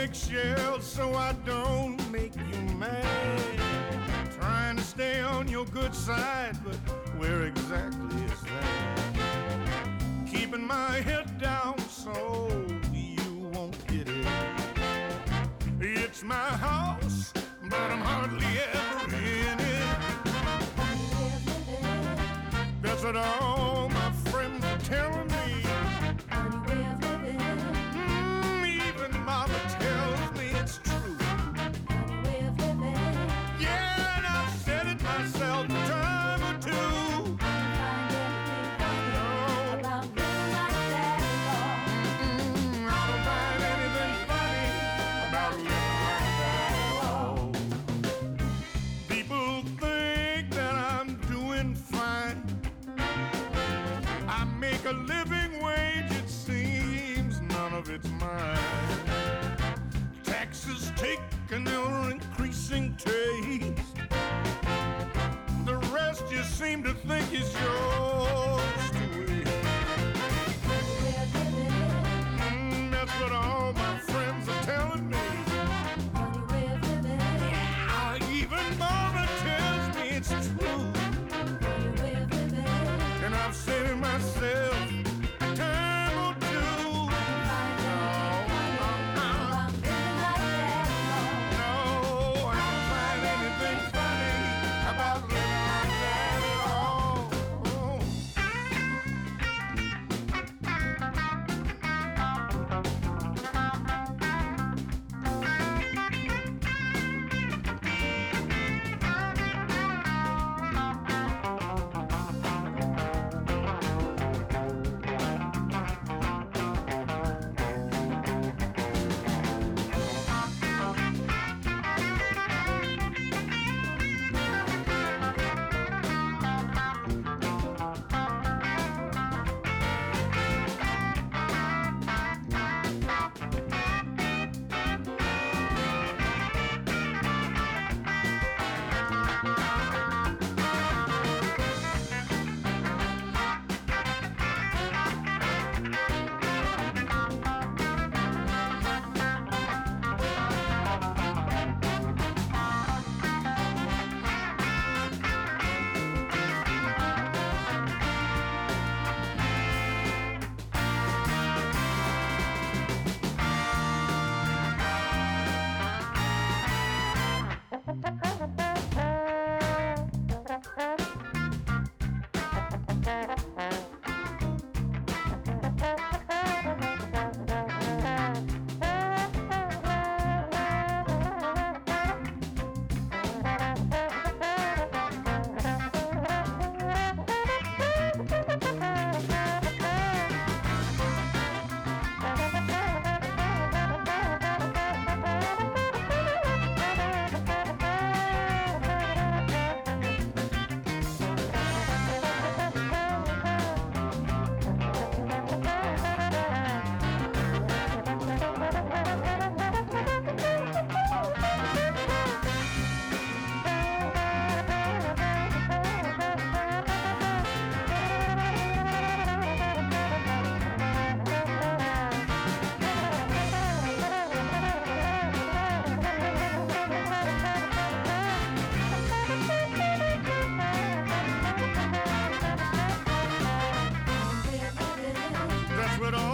eggshells so I don't make you mad. Trying to stay on your good side, but where exactly is that? Keeping my head down so you won't get it. It's my house, but I'm hardly ever in it. That's what all my friends are telling me. Even Mama tells me it's true. Yeah, and I've said it myself a time or two. I don't find anything funny about living like that at all. People think that I'm doing fine. I make a living wage, it seems none of it's mine. Taxes take an ever-increasing taste. The rest you seem to think is yours to waste. That's what all my friends are telling me. Yeah, even Mama tells me it's true. And I've said it myself a time or two. No, I don't find anything funny about living like that at all. That's what all